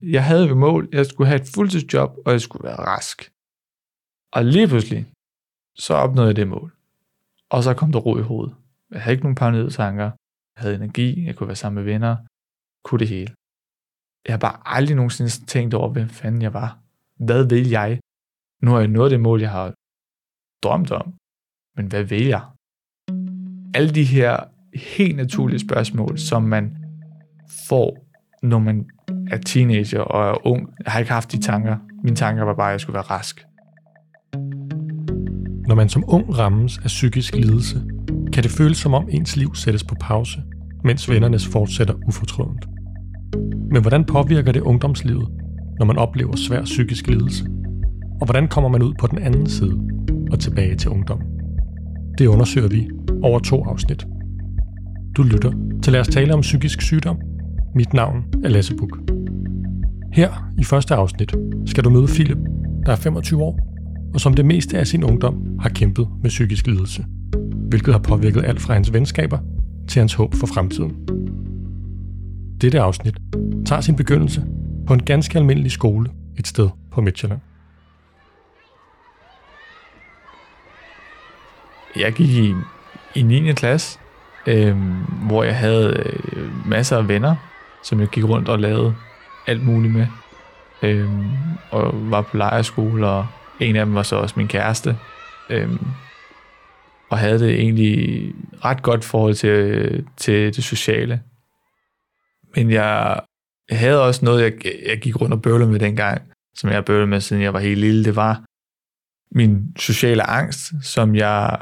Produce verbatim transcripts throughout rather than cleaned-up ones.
Jeg havde et mål, jeg skulle have et fuldtidsjob, og jeg skulle være rask. Og lige pludselig, så opnåede jeg det mål. Og så kom der ro i hovedet. Jeg havde ikke nogen paranoide tanker. Jeg havde energi, jeg kunne være sammen med venner. Kunne det hele. Jeg har bare aldrig nogensinde tænkt over, hvem fanden jeg var. Hvad vil jeg? Nu har jeg nået det mål, jeg har drømt om. Men hvad vil jeg? Alle de her helt naturlige spørgsmål, som man får, når man er teenager og er ung. Jeg har ikke haft de tanker. Mine tanker var bare, at jeg skulle være rask. Når man som ung rammes af psykisk lidelse, kan det føles som om ens liv sættes på pause, mens vennernes fortsætter ufortrødent. Men hvordan påvirker det ungdomslivet, når man oplever svær psykisk lidelse? Og hvordan kommer man ud på den anden side og tilbage til ungdom? Det undersøger vi over to afsnit. Du lytter til Lad os tale om psykisk sygdom. Mit navn er Lasse Buch. Her i første afsnit skal du møde Philip, der er femogtyve år, og som det meste af sin ungdom har kæmpet med psykisk lidelse, hvilket har påvirket alt fra hans venskaber til hans håb for fremtiden. Dette afsnit tager sin begyndelse på en ganske almindelig skole et sted på Midtjylland. Jeg gik i, i niende klasse, øh, hvor jeg havde øh, masser af venner, som jeg gik rundt og lavede alt muligt med. Øh, og var på lejrskole, og en af dem var så også min kæreste. Øh, og havde det egentlig ret godt forhold til, til det sociale. Men jeg, jeg havde også noget, jeg, jeg gik rundt og bøvlede med dengang, som jeg bøvlede med, siden jeg var helt lille. Det var min sociale angst, som jeg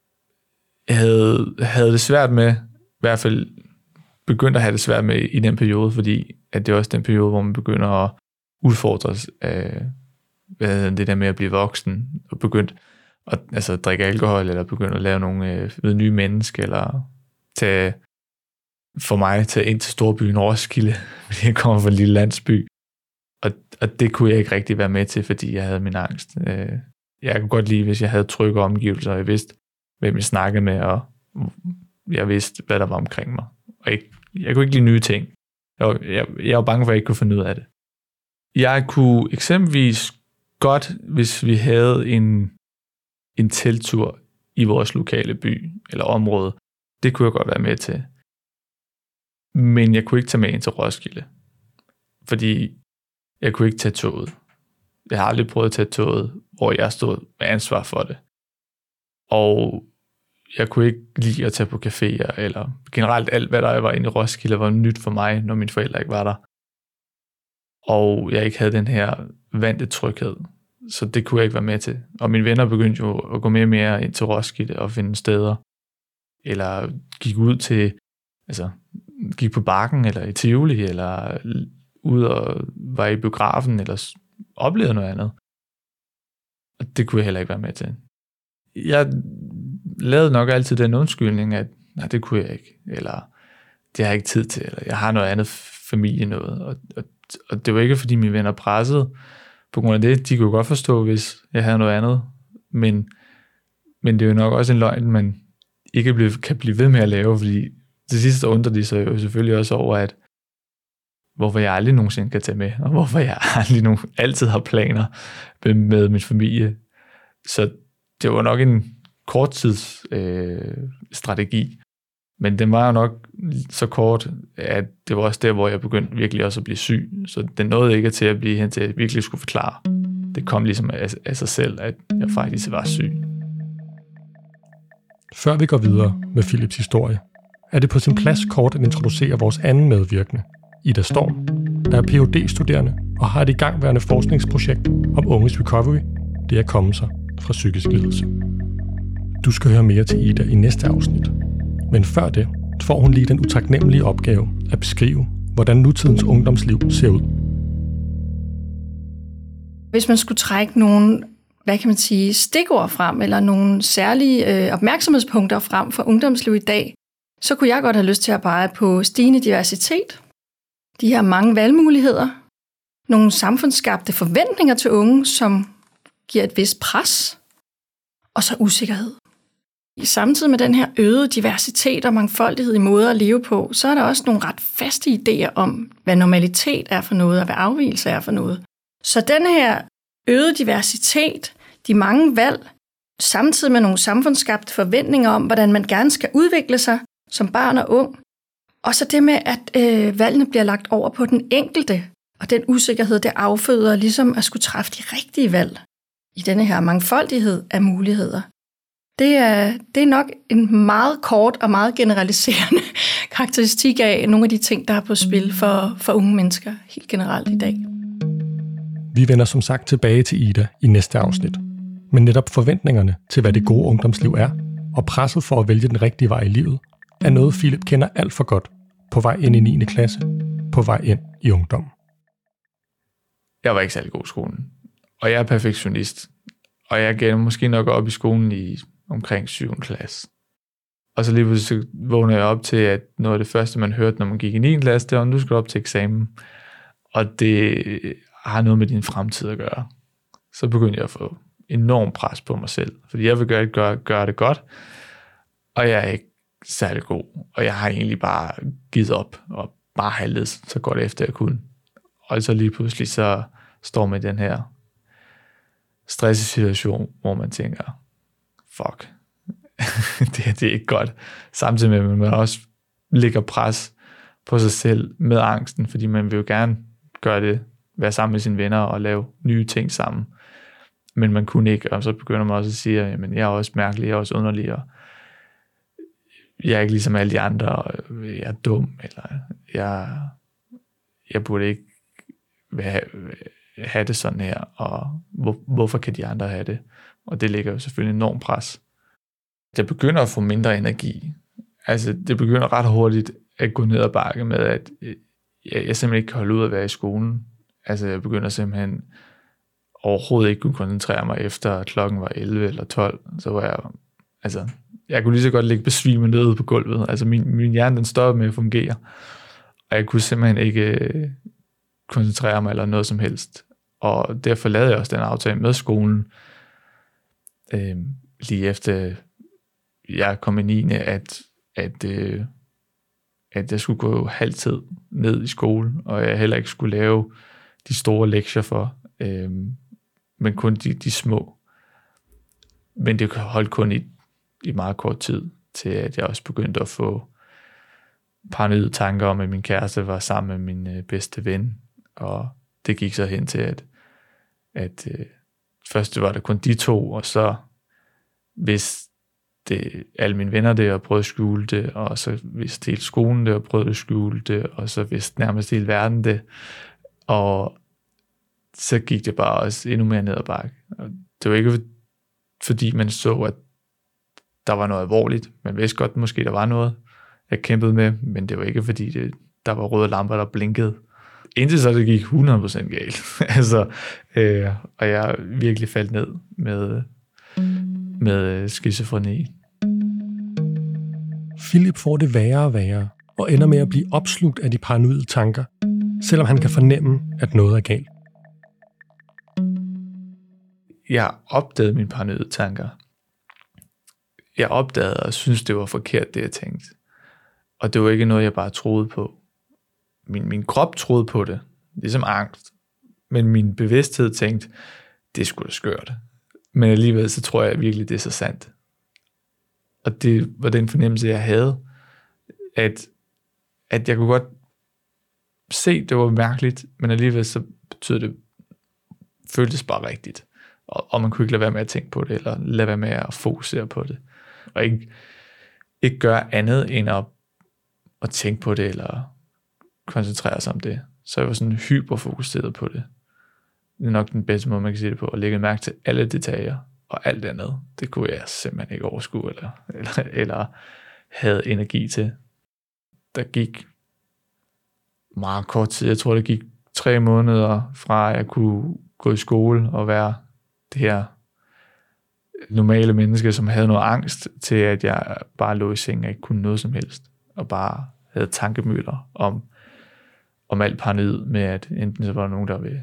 havde, havde det svært med, i hvert fald begyndte at have det svært med i den periode, fordi at det er også den periode, hvor man begynder at udfordres af hvad det der med at blive voksen, og begyndt at altså, drikke alkohol, eller begynde at lave nogle øh, nye mennesker, eller tage, for mig, tage ind til storbyen Roskilde, fordi jeg kommer fra en lille landsby. Og, og det kunne jeg ikke rigtig være med til, fordi jeg havde min angst. Øh, jeg kunne godt lide, hvis jeg havde trygge omgivelser, og jeg vidste, hvem jeg snakkede med, og jeg vidste, hvad der var omkring mig. Og jeg, jeg kunne ikke lide nye ting. Jeg var, jeg, jeg var bange for, at jeg ikke kunne finde ud af det. Jeg kunne eksempelvis godt, hvis vi havde en, en teltur i vores lokale by eller område, det kunne jeg godt være med til. Men jeg kunne ikke tage med ind til Roskilde, fordi jeg kunne ikke tage toget. Jeg har aldrig prøvet at tage toget, hvor jeg stod med ansvar for det. Og jeg kunne ikke lide at tage på caféer, eller generelt alt, hvad der var inde i Roskilde, var nyt for mig, når mine forældre ikke var der. Og jeg ikke havde den her vante tryghed. Så det kunne jeg ikke være med til. Og mine venner begyndte jo at gå mere og mere ind til Roskilde og finde steder. Eller gik ud til, altså gik på Bakken, eller i Tivoli, eller ud og var i biografen, eller oplevede noget andet. Og det kunne jeg heller ikke være med til. Jeg lavede nok altid den undskyldning, at nej, det kunne jeg ikke. Eller det har jeg ikke tid til. Eller jeg har noget andet familie noget. Og, og, og det var ikke, fordi mine venner pressede på grund af det. De kunne godt forstå, hvis jeg havde noget andet. Men, men det er jo nok også en løgn, man ikke kan blive ved med at lave, fordi til sidst undrer de sig jo selvfølgelig også over, at hvorfor jeg aldrig nogensinde kan tage med, og hvorfor jeg aldrig nogen, altid har planer med, med min familie. Så det var nok en korttids øh, strategi, men den var jo nok så kort, at det var også der, hvor jeg begyndte virkelig også at blive syg. Så den nåede ikke til at blive hen til, at jeg virkelig skulle forklare. Det kom ligesom af, af sig selv, at jeg faktisk var syg. Før vi går videre med Philips historie, er det på sin plads kort at introducere vores anden medvirkende, Ida Storm, der er P H D-studerende og har et igangværende forskningsprojekt om unges recovery, det er at komme sig fra psykisk lidelse. Du skal høre mere til Ida i næste afsnit, men før det får hun lige den utaknemmelige opgave at beskrive, hvordan nutidens ungdomsliv ser ud. Hvis man skulle trække nogle, hvad kan man sige, stikord frem, eller nogle særlige øh, opmærksomhedspunkter frem for ungdomsliv i dag, så kunne jeg godt have lyst til at pege på stigende diversitet, de her mange valgmuligheder, nogle samfundsskabte forventninger til unge, som giver et vist pres, og så usikkerhed. Samtidig med den her øgede diversitet og mangfoldighed i måder at leve på, så er der også nogle ret faste idéer om, hvad normalitet er for noget, og hvad afvigelse er for noget. Så den her øgede diversitet, de mange valg, samtidig med nogle samfundsskabte forventninger om, hvordan man gerne skal udvikle sig som barn og ung, og så det med, at øh, valgene bliver lagt over på den enkelte, og den usikkerhed, det afføder ligesom at skulle træffe de rigtige valg i denne her mangfoldighed af muligheder. Det er, det er nok en meget kort og meget generaliserende karakteristik af nogle af de ting, der er på spil for, for unge mennesker helt generelt i dag. Vi vender som sagt tilbage til Ida i næste afsnit. Men netop forventningerne til, hvad det gode ungdomsliv er, og presset for at vælge den rigtige vej i livet, er noget, Philip kender alt for godt på vej ind i niende klasse, på vej ind i ungdommen. Jeg var ikke særlig god i skolen, og jeg er perfektionist, og jeg gav måske nok op i skolen i omkring syvende klasse. Og så lige pludselig vågnede jeg op til, at noget af det første, man hørte, når man gik i niende klasse, det var, nu skal du op til eksamen. Og det har noget med din fremtid at gøre. Så begyndte jeg at få enormt pres på mig selv, fordi jeg vil gøre, gøre, gøre det godt, og jeg er ikke særlig god, og jeg har egentlig bare givet op, og bare handlet så godt efter jeg kunne. Og så lige pludselig så står man i den her stressesituation, hvor man tænker, fuck, det her det er ikke godt. Samtidig med, at man også lægger pres på sig selv med angsten, fordi man vil jo gerne gøre det, være sammen med sine venner og lave nye ting sammen. Men man kunne ikke, og så begynder man også at sige, at jeg er også mærkelig, jeg er også underlig, og jeg er ikke ligesom alle de andre, og jeg er dum, eller jeg, jeg burde ikke have, have det sådan her, og hvor, hvorfor kan de andre have det? Og det lægger jo selvfølgelig enormt pres. Jeg begynder at få mindre energi. Altså, det begynder ret hurtigt at gå ned ad bakke med, at jeg, jeg simpelthen ikke kan holde ud at være i skolen. Altså, jeg begynder simpelthen overhovedet ikke kunne koncentrere mig efter klokken var elleve eller tolv. Så var jeg, altså, jeg kunne lige så godt ligge besvimet nede på gulvet. Altså, min, min hjerne, den stoppede med at fungere. Og jeg kunne simpelthen ikke koncentrere mig eller noget som helst. Og derfor lavede jeg også den aftale med skolen, øh, lige efter jeg kom i niende, at, at, øh, at jeg skulle gå halvtid ned i skole, og jeg heller ikke skulle lave de store lektier for, øh, men kun de, de små. Men det holdt kun i, i meget kort tid, til at jeg også begyndte at få paranoide tanker om, at min kæreste var sammen med min øh, bedste ven, og det gik så hen til, at, at øh, først var det kun de to, og så hvis det, alle mine venner det, og prøvede at skjule det, og så vidste hele skolen det, og prøvede at skjule det, og så vidste nærmest hele verden det, og så gik det bare også endnu mere ned ad bakke. Og det var ikke fordi man så, at der var noget alvorligt. Man vidste godt, måske der var noget, jeg kæmpede med, men det var ikke fordi, det, der var røde lamper, der blinkede. Indtil så det gik hundrede procent galt. altså, øh, og jeg virkelig faldt ned med, med skizofreni. Philip får det værre og værre, og ender med at blive opslugt af de paranoide tanker, selvom han kan fornemme, at noget er galt. Jeg opdagede mine paranoide tanker. Jeg opdagede og synes det var forkert, det jeg tænkte. Og det var ikke noget, jeg bare troede på. Min, min krop troede på det, ligesom angst. Men min bevidsthed tænkte, det skulle da skørt. Men alligevel så tror jeg virkelig, det er så sandt. Og det var den fornemmelse, jeg havde, at, at jeg kunne godt se, det var mærkeligt, men alligevel så betød det, føltes bare rigtigt. Og, og man kunne ikke lade være med at tænke på det, eller lade være med at fokusere på det. Og ikke, ikke gøre andet, end at, at tænke på det, eller koncentrere sig om det. Så jeg var sådan hyperfokuseret på det. Det er nok den bedste måde, man kan sige det på, at lægge mærke til alle detaljer, og alt andet, det kunne jeg simpelthen ikke overskue, eller, eller, eller havde energi til. Der gik meget kort tid, jeg tror det gik tre måneder fra, at jeg kunne gå i skole og være det her normale menneske, som havde noget angst, til at jeg bare lå i sengen og ikke kunne noget som helst, og bare havde tankemøller om, om alt paranoid med, at enten så var der nogen, der ville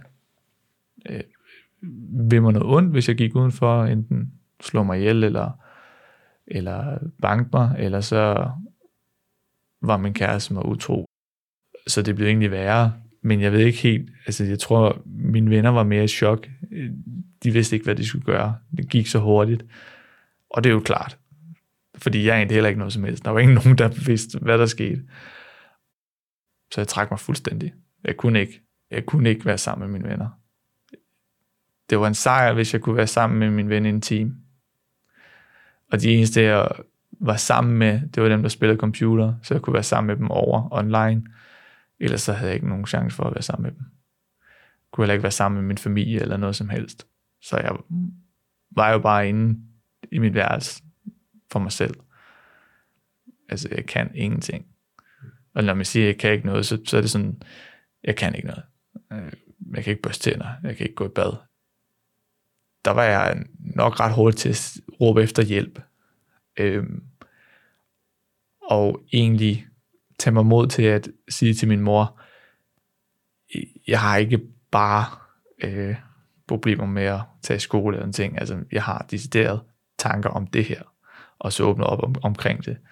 øh, vil mig noget ondt, hvis jeg gik udenfor, enten slå mig ihjel, eller eller banke mig, eller så var min kæreste mig utro. Så det blev egentlig værre. Men jeg ved ikke helt, altså jeg tror, mine venner var mere i chok. De vidste ikke, hvad de skulle gøre. Det gik så hurtigt. Og det er jo klart. Fordi jeg egentlig heller ikke noget som helst. Der var ikke nogen, der vidste, hvad der skete. Så jeg trak mig fuldstændig. Jeg kunne ikke. Jeg kunne ikke være sammen med mine venner. Det var en sejr, hvis jeg kunne være sammen med min ven i en team. Og de eneste, jeg var sammen med, det var dem, der spillede computer, så jeg kunne være sammen med dem over online. Ellers så havde jeg ikke nogen chance for at være sammen med dem. Jeg kunne heller ikke være sammen med min familie eller noget som helst. Så jeg var jo bare inde i mit værelse for mig selv. Altså, jeg kan ingenting. Og når man siger, at jeg kan ikke noget, så, så er det sådan, jeg kan ikke noget. Jeg kan ikke børste tænder, jeg kan ikke gå i bad. Der var jeg nok ret hurtigt til at råbe efter hjælp. Øhm, og egentlig tage mig mod til at sige til min mor, jeg har ikke bare øh, problemer med at tage i skole eller en ting. Altså, jeg har decideret tanker om det her, og så åbne op om, omkring det.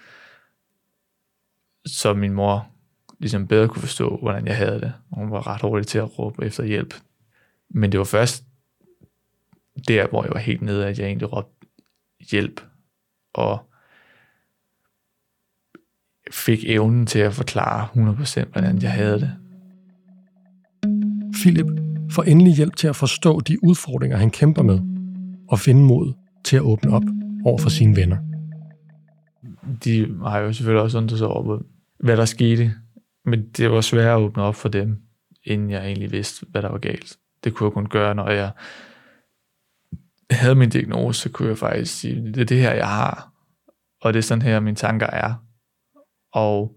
Så min mor ligesom bedre kunne forstå, hvordan jeg havde det. Hun var ret hurtig til at råbe efter hjælp. Men det var først der, hvor jeg var helt nede, at jeg egentlig råbte hjælp, og fik evnen til at forklare hundrede procent, hvordan jeg havde det. Philip får endelig hjælp til at forstå de udfordringer, han kæmper med, og finde mod til at åbne op over for sine venner. De har jo selvfølgelig også undret sig over, hvad der skete, men det var svært at åbne op for dem, inden jeg egentlig vidste, hvad der var galt. Det kunne jeg kun gøre, når jeg havde min diagnose, så kunne jeg faktisk sige, det er det her, jeg har, og det er sådan her, mine tanker er, og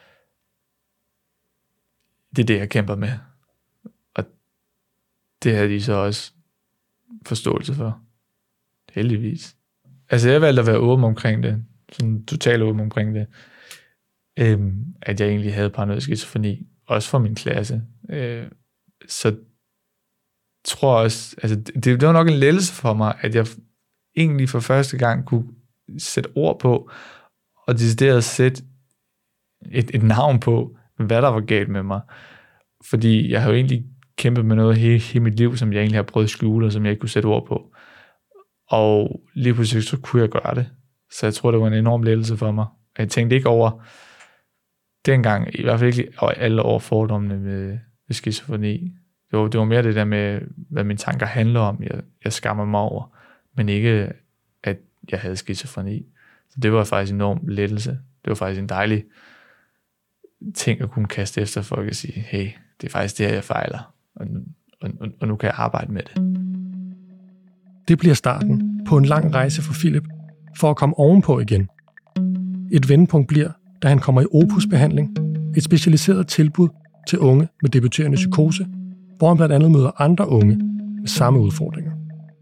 det er det, jeg kæmper med. Og det havde de så også forståelse for. Heldigvis. Altså, jeg valgte at være åben omkring det, sådan totalt åben omkring det, øhm, at jeg egentlig havde paranoid skizofreni, også for min klasse. Øh, så tror også, altså det, det var nok en lettelse for mig, at jeg egentlig for første gang kunne sætte ord på, og decideret sætte et, et navn på, hvad der var galt med mig. Fordi jeg har jo egentlig kæmpet med noget hele, hele mit liv, som jeg egentlig har prøvet at skjule, og som jeg ikke kunne sætte ord på. Og lige pludselig så kunne jeg gøre det. Så jeg tror, det var en enorm lettelse for mig. Jeg tænkte ikke over dengang, i hvert fald ikke alle over fordommene med, med skizofreni. Det var, det var mere det der med, hvad mine tanker handler om, jeg, jeg skammer mig over, men ikke, at jeg havde skizofreni. Så det var faktisk en enorm lettelse. Det var faktisk en dejlig ting at kunne kaste efter folk og sige, hey, det er faktisk det her, jeg fejler, og, og, og, og nu kan jeg arbejde med det. Det bliver starten på en lang rejse for Philip for at komme ovenpå igen. Et vendepunkt bliver, da han kommer i opusbehandling, et specialiseret tilbud til unge med debuterende psykose, hvor han blandt andet møder andre unge med samme udfordringer.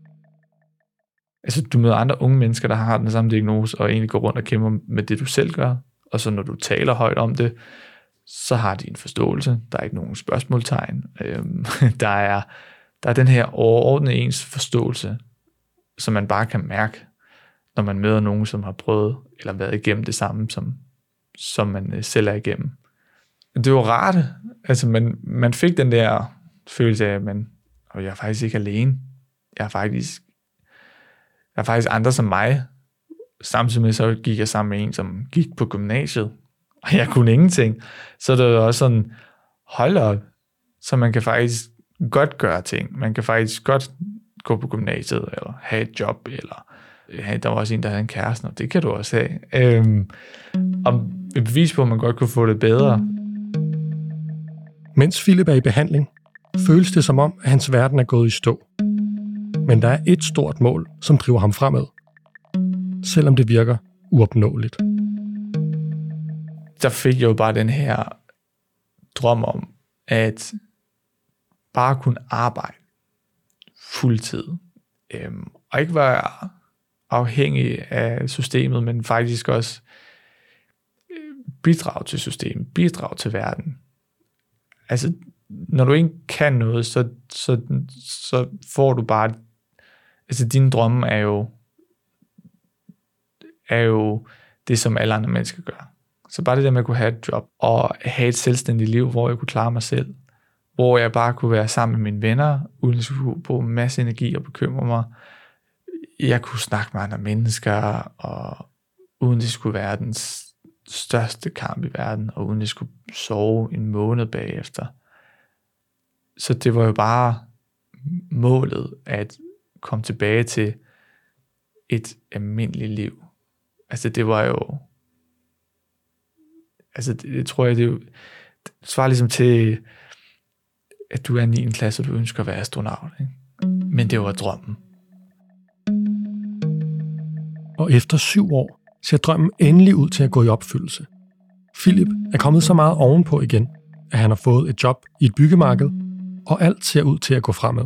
Altså, du møder andre unge mennesker, der har den samme diagnose, og egentlig går rundt og kæmper med det, du selv gør, og så når du taler højt om det, så har de en forståelse. Der er ikke nogen spørgsmålstegn. Øhm, der, er, der er den her overordnede ens forståelse, som man bare kan mærke, når man møder nogen, som har prøvet, eller været igennem det samme, som, som man selv er igennem. Det var rart. Altså, man, man fik den der følelse af, at man, og jeg er faktisk ikke alene. Jeg er faktisk, jeg er faktisk andre som mig. Samtidig med, så gik jeg sammen med en, som gik på gymnasiet, og jeg kunne ingenting. Så det var også sådan, hold op, så man kan faktisk godt gøre ting. Man kan faktisk godt gå på gymnasiet, eller have et job, eller ja, der var også en, der havde en kæreste, og det kan du også have. Øhm, og et bevis på, at man godt kunne få det bedre. Mens Philip er i behandling, føles det som om, at hans verden er gået i stå. Men der er et stort mål, som driver ham fremad. Selvom det virker uopnåeligt. Der fik jeg jo bare den her drøm om, at bare kunne arbejde fuldtid. Øhm, og ikke være afhængig af systemet, men faktisk også bidrage til systemet, bidrage til verden. Altså, når du ikke kan noget, så, så, så får du bare, altså dine drømme er jo, er jo det, som alle andre mennesker gør. Så bare det der med at kunne have et job, og have et selvstændigt liv, hvor jeg kunne klare mig selv, hvor jeg bare kunne være sammen med mine venner, uden at skulle bruge en masse energi og bekymre mig. Jeg kunne snakke med andre mennesker, og uden det skulle være den største kamp i verden, og uden det skulle sove en måned bagefter. Så det var jo bare målet at komme tilbage til et almindeligt liv. Altså det var jo, altså det, det tror jeg, det, jo, det svarer ligesom til, at du er niende klasse, og du ønsker at være astronaut. Ikke? Men det var drømmen. Og efter syv år ser drømmen endelig ud til at gå i opfyldelse. Philip er kommet så meget ovenpå igen, at han har fået et job i et byggemarked, og alt ser ud til at gå fremad.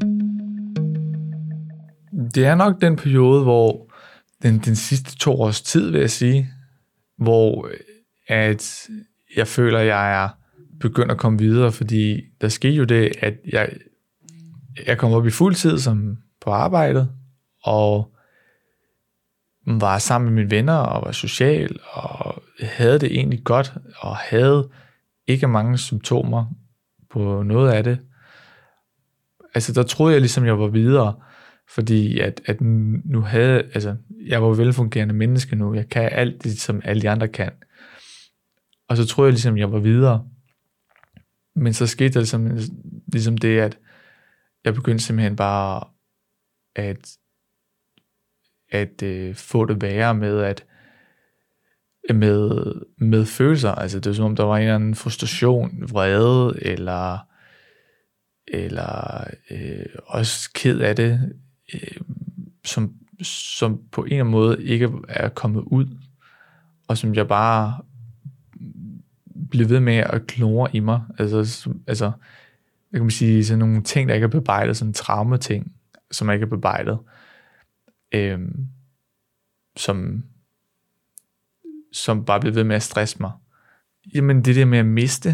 Det er nok den periode, hvor den, den sidste to års tid, vil jeg sige, hvor at jeg føler, at jeg er begyndt at komme videre, fordi der skete jo det, at jeg, jeg kom op i fuld tid som på arbejdet, og var sammen med mine venner, og var social, og havde det egentlig godt, og havde ikke mange symptomer på noget af det. Altså, der troede jeg ligesom, jeg var videre, fordi at, at nu havde, altså, jeg var velfungerende menneske nu, jeg kan alt det, som alle de andre kan. Og så troede jeg ligesom, jeg var videre. Men så skete der ligesom, ligesom det, at jeg begyndte simpelthen bare at, at øh, få det værre med, at med, med følelser. Altså, det var som om, der var en eller anden frustration, vrede, eller eller øh, også ked af det, øh, som, som på en eller anden måde ikke er kommet ud, og som jeg bare blev ved med at klore i mig. Altså, som, altså jeg kan man sige, sådan nogle ting, der ikke er bearbejdet, sådan traume-ting, som ikke er bearbejdet, øh, som, som bare blev ved med at stresse mig. Jamen, det der med at miste,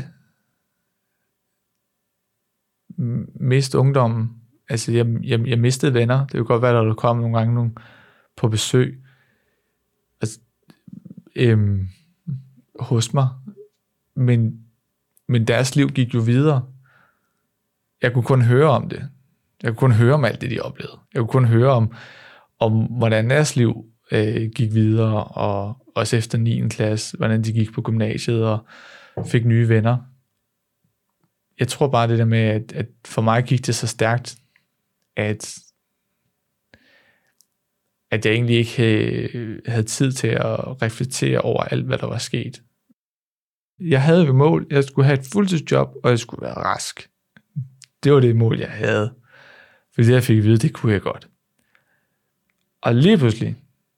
miste ungdommen. Altså, jeg, jeg, jeg mistede venner. Det kunne godt være, at der kom nogle gange nogle på besøg altså, øhm, hos mig. Men, men deres liv gik jo videre. Jeg kunne kun høre om det. Jeg kunne kun høre om alt det, de oplevede. Jeg kunne kun høre om, om hvordan deres liv øh, gik videre, og også efter niende klasse, hvordan de gik på gymnasiet og fik nye venner. Jeg tror bare det der med, at, at for mig gik det så stærkt, at, at jeg egentlig ikke havde, havde tid til at reflektere over alt, hvad der var sket. Jeg havde et mål, jeg skulle have et fuldtidsjob, og jeg skulle være rask. Det var det mål, jeg havde. Fordi jeg fik at vide, det kunne jeg godt. Og lige pludselig,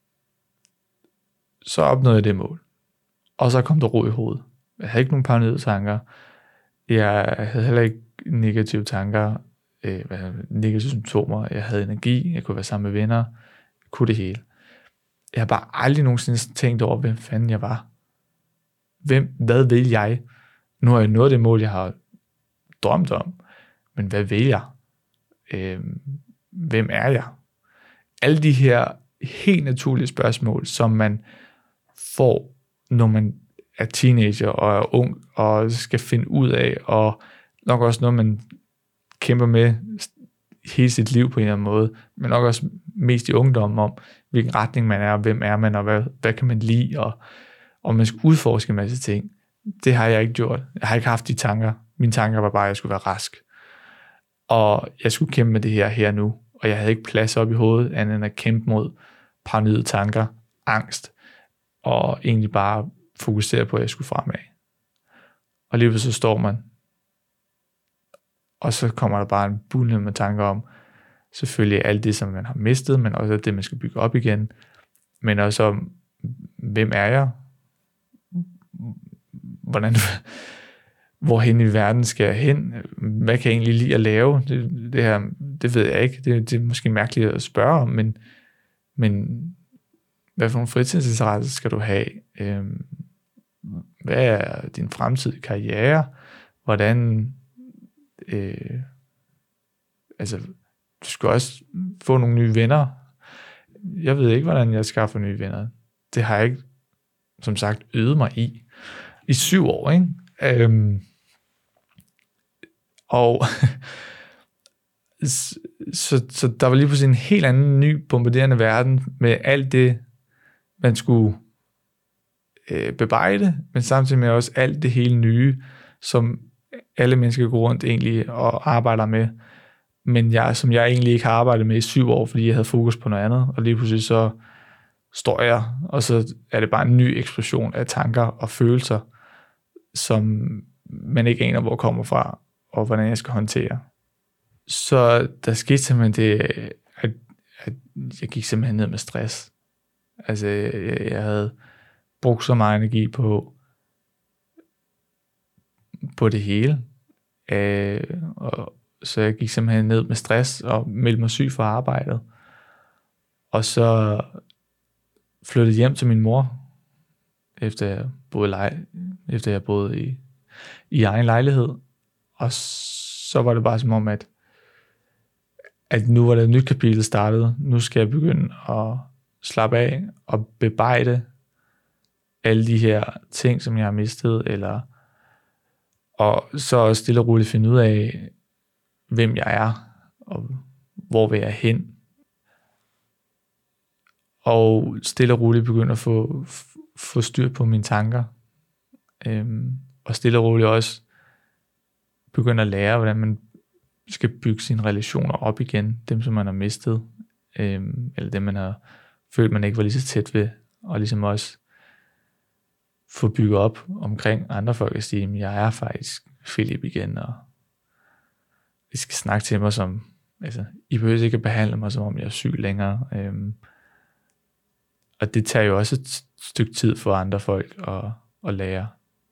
så opnåede jeg det mål. Og så kom der ro i hovedet. Jeg havde ikke nogen paranoide tanker. Jeg havde heller ikke negative tanker, øh, negative symptomer. Jeg havde energi, jeg kunne være sammen med venner. Jeg kunne det hele. Jeg har bare aldrig nogensinde tænkt over, hvem fanden jeg var. Hvem, hvad vil jeg? Nu har jeg nået det mål, jeg har drømt om. Men hvad vil jeg? Øh, hvem er jeg? Alle de her helt naturlige spørgsmål, som man får, når man er teenager og er ung, og skal finde ud af, og nok også noget, man kæmper med hele sit liv på en eller anden måde, men nok også mest i ungdommen om, hvilken retning man er, og hvem er man, og hvad, hvad kan man lide, og, og man skal udforske en masse ting. Det har jeg ikke gjort. Jeg har ikke haft de tanker. Mine tanker var bare, at jeg skulle være rask. Og jeg skulle kæmpe med det her her nu, og jeg havde ikke plads op i hovedet, andet end at kæmpe mod paranoide tanker, angst, og egentlig bare fokusere på, at jeg skulle fremad. Og lige så står man, og så kommer der bare en bulne med tanker om, selvfølgelig alt det, som man har mistet, men også det, man skal bygge op igen, men også om, hvem er jeg? Hvordan, hvorhen i verden skal jeg hen? Hvad kan jeg egentlig lide at lave? Det, det her, det ved jeg ikke. Det, det er måske mærkeligt at spørge om, men, men hvad for nogle fritidsinteresser skal du have? Øhm, Hvad er din fremtidige karriere? Hvordan øh, altså du skal også få nogle nye venner. Jeg ved ikke, hvordan jeg skaffer nye venner. det har jeg ikke, som sagt, øvet mig i. I syv år, ikke? Øhm, og så, så der var lige pludselig en helt anden, ny, bombarderende verden med alt det, man skulle øh, bebrejde, men samtidig med også alt det hele nye, som alle mennesker går rundt egentlig og arbejder med, men jeg, som jeg egentlig ikke har arbejdet med i syv år, fordi jeg havde fokus på noget andet, og lige pludselig så står jeg, og så er det bare en ny eksplosion af tanker og følelser, som man ikke aner, hvor kommer fra, og hvordan jeg skal håndtere. Så der skete simpelthen det, at, at jeg gik simpelthen ned med stress. Altså, jeg, jeg havde brugt så meget energi på, på det hele, øh, og så jeg gik simpelthen ned med stress og meldte mig syg for arbejdet. Og så flyttede hjem til min mor, efter jeg boede, lej- efter jeg boede i, i egen lejlighed. Og så var det bare som om, at, at nu var det et nyt kapitel startet. Nu skal jeg begynde at slappe af og bebrejde alle de her ting, som jeg har mistet, eller og så stille og roligt finde ud af, hvem jeg er, og hvor vil jeg hen. Og stille og roligt begynde at få, få styr på mine tanker. Øhm, og stille og roligt også begynde at lære, hvordan man skal bygge sine relationer op igen. Dem, som man har mistet. Øhm, eller dem, man har følt, man ikke var lige så tæt ved. Og ligesom også få bygget op omkring andre folk og sige, jeg er faktisk Philip igen, og I skal snakke til mig som, altså, I behøver ikke at behandle mig, som om jeg er syg længere. Øhm, og det tager jo også et stykke tid for andre folk at, at lære.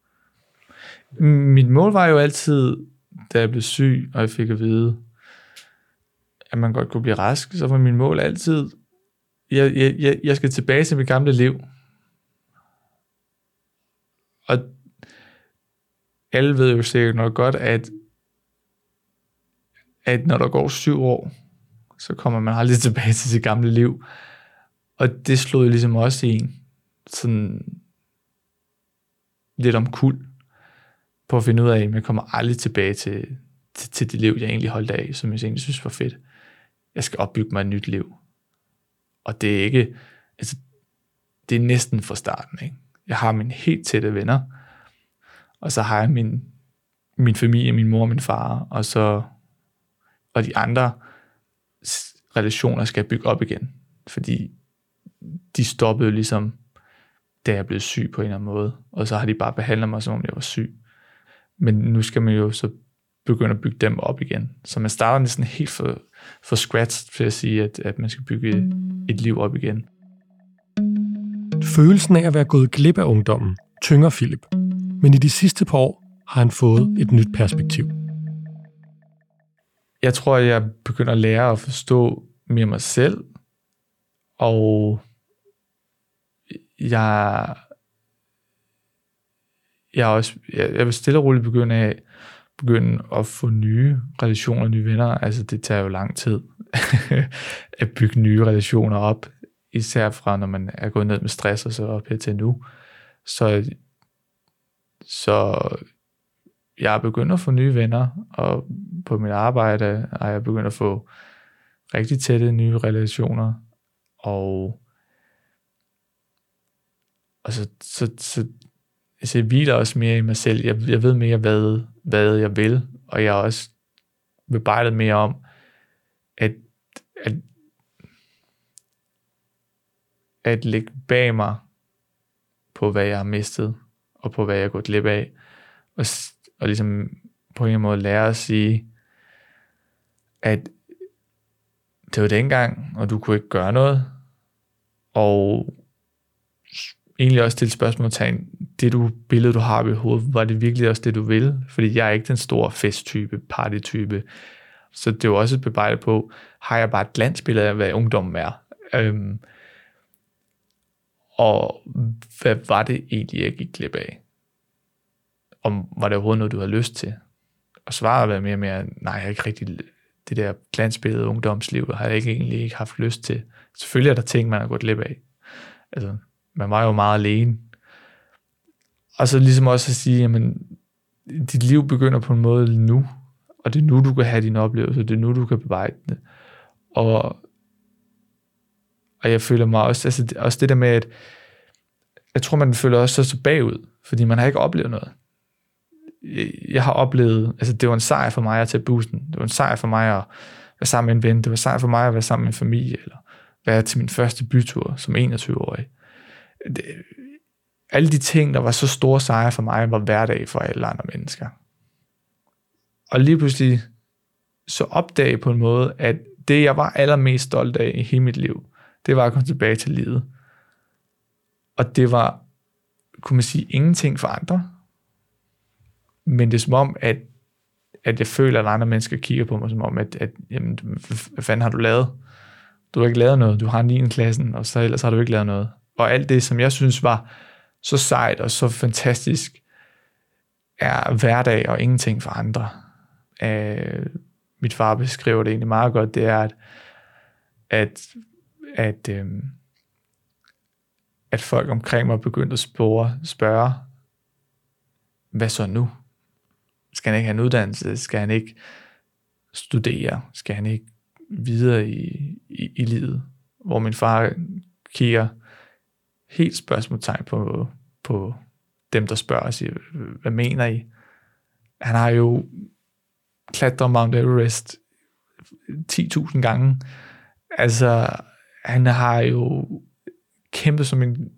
Mit mål var jo altid, da jeg blev syg, og jeg fik at vide, at man godt kunne blive rask, så var mit mål altid, jeg, jeg, jeg skal tilbage til mit gamle liv. Og alle ved jo sikkert nok godt, at, at når der går syv år, så kommer man aldrig tilbage til sit gamle liv. Og det slog jo ligesom også i en sådan lidt omkuld på at finde ud af, at jeg kommer aldrig tilbage til, til, til det liv, jeg egentlig holdt af, som jeg egentlig synes var fedt. Jeg skal opbygge mig et nyt liv. Og det er ikke, altså, det er næsten fra starten, ikke? Jeg har mine helt tætte venner, og så har jeg min, min familie, min mor og min far, og så og de andre relationer skal jeg bygge op igen, fordi de stoppede ligesom, da jeg blev syg på en eller anden måde, og så har de bare behandlet mig, som om jeg var syg. Men nu skal man jo så begynde at bygge dem op igen. Så man starter næsten helt for, for scratch, til at sige, at, at man skal bygge et liv op igen. Følelsen af at være gået glip af ungdommen tynger Philip, men i de sidste par år har han fået et nyt perspektiv. Jeg tror, at jeg begynder at lære at forstå mere mig selv, og jeg, jeg, også, jeg, jeg vil stille og roligt begynde, af, begynde at få nye relationer, nye venner. Altså det tager jo lang tid at bygge nye relationer op, især fra når man er gået ned med stress og så op her til nu. Så, så jeg er begyndt at få nye venner, og på mit arbejde er jeg begyndt at få rigtig tætte nye relationer, og, og så, så, så altså jeg hviler også mere i mig selv. Jeg, jeg ved mere, hvad, hvad jeg vil, og jeg har også bebrejdet mere om, at, at, at lægge bag mig på, hvad jeg har mistet, og på, hvad jeg er gået glip af, og, og ligesom på en måde lære at sige, at det var dengang, og du kunne ikke gøre noget, og egentlig også stille spørgsmålstegn, det du, billede du har i hovedet, var det virkelig også det du ville? Fordi jeg er ikke den store festtype, partytype, så det er jo også et bebrejde på, har jeg bare et glansbillede af, hvad ungdommen er? Øhm, og hvad var det egentlig, jeg gik glip af? Om var det overhovedet noget, du havde lyst til? Og svaret var mere og mere, nej, jeg har ikke rigtig det der glansbillede ungdomsliv, har jeg ikke egentlig ikke haft lyst til. Selvfølgelig er der ting, man har gået glip af. Altså, man var jo meget alene. Og så ligesom også at sige, jamen, dit liv begynder på en måde nu, og det er nu, du kan have dine oplevelser, det er nu, du kan bearbejde det. Og, og jeg føler mig også, altså også det der med, at jeg tror, man føler også så bagud, fordi man har ikke oplevet noget. Jeg, jeg har oplevet, altså det var en sejr for mig at tage bussen, det var en sejr for mig at være sammen med en ven, det var en sejr for mig at være sammen med en familie, eller være til min første bytur som enogtyve-årig. Det, alle de ting, der var så store sejre for mig, var hverdag for alle andre mennesker. Og lige pludselig så opdagede jeg på en måde, at det, jeg var allermest stolt af i hele mit liv, det var at komme tilbage til livet. Og det var, kunne man sige, ingenting for andre. Men det er som om, at, at jeg føler, at andre mennesker kigger på mig, som om, at, at jamen, hvad fanden har du lavet? Du har ikke lavet noget. Du har niende klassen, og så ellers har du ikke lavet noget. Og alt det, som jeg synes var så sejt og så fantastisk, er hverdag og ingenting for andre. Uh, mit far beskriver det egentlig meget godt, det er, at, at, at, um, at folk omkring mig begyndte at spørge, spørge, hvad så nu? Skal han ikke have en uddannelse? Skal han ikke studere? Skal han ikke videre i, i, i livet? Hvor min far kigger helt spørgsmålstegn på, på dem, der spørger og siger, hvad mener I? Han har jo klatret Mount Everest ti tusind gange. Altså, han har jo kæmpet som en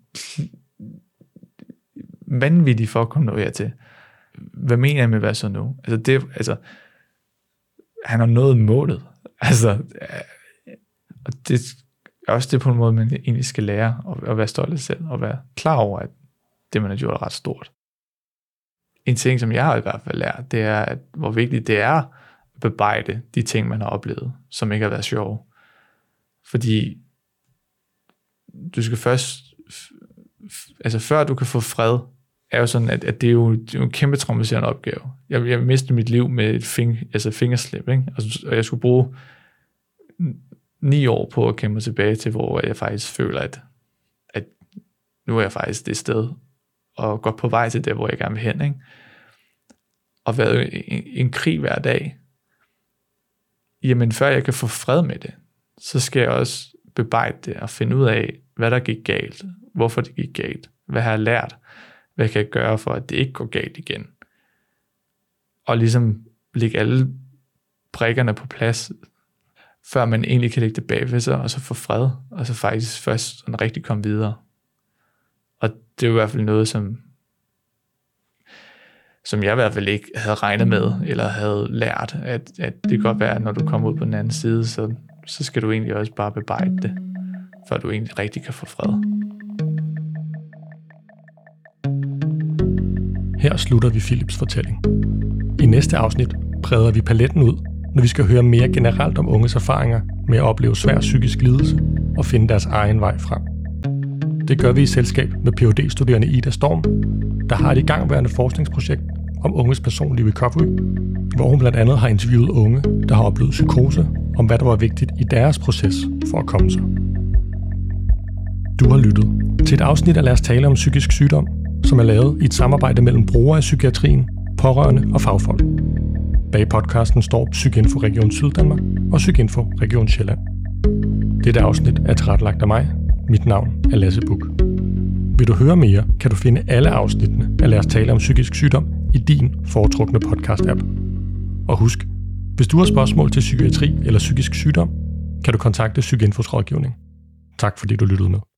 vanvittig for at komme noget hertil. Hvad mener jeg med, hvad så nu? Altså, det, altså, han har nået målet. Altså, og det er også det på en måde, man egentlig skal lære at, at være stolt af sig selv, og være klar over, at det, man har gjort, er ret stort. En ting, som jeg har i hvert fald lært, det er, at hvor vigtigt det er at bearbejde de ting, man har oplevet, som ikke har været sjove. Fordi du skal først, altså før du kan få fred, er jo sådan, at, at det, er jo, det er jo en kæmpe traumatiserende opgave. Jeg, jeg mistede mit liv med et fing, altså fingerslip, ikke? Altså, og jeg skulle bruge ni år på at kæmpe tilbage til, hvor jeg faktisk føler, at, at nu er jeg faktisk det sted, og går på vej til det, hvor jeg gerne vil hen, ikke? Og været en, en krig hver dag. Jamen, før jeg kan få fred med det, så skal jeg også bearbejde det, og finde ud af, hvad der gik galt, hvorfor det gik galt, hvad har jeg lært, hvad kan jeg gøre for, at det ikke går galt igen. Og ligesom lægge alle prikkerne på plads, før man egentlig kan lægge det bag ved sig, og så få fred, og så faktisk først sådan rigtig komme videre. Og det er jo i hvert fald noget, som, som jeg i hvert fald ikke havde regnet med, eller havde lært, at, at det kan godt være, at når du kommer ud på den anden side, så, så skal du egentlig også bare bearbejde det, før du egentlig rigtig kan få fred. Her slutter vi Philips fortælling. I næste afsnit breder vi paletten ud, når vi skal høre mere generelt om unges erfaringer med at opleve svær psykisk lidelse og finde deres egen vej frem. Det gør vi i selskab med P H D-studerende Ida Storm, der har et igangværende forskningsprojekt om unges personlige recovery, hvor hun blandt andet har interviewet unge, der har oplevet psykose, om hvad der var vigtigt i deres proces for at komme sig. Du har lyttet til et afsnit af Lad os tale om psykisk sygdom, som er lavet i et samarbejde mellem brugere af psykiatrien, pårørende og fagfolk. Bag podcasten står Psykinfo Region Syddanmark og Psykinfo Region Sjælland. Dette afsnit er tilrettelagt af mig. Mit navn er Lasse Buch. Vil du høre mere, kan du finde alle afsnittene af Lad os tale om psykisk sygdom i din foretrukne podcast-app. Og husk, hvis du har spørgsmål til psykiatri eller psykisk sygdom, kan du kontakte Psykinfos rådgivning. Tak fordi du lyttede med.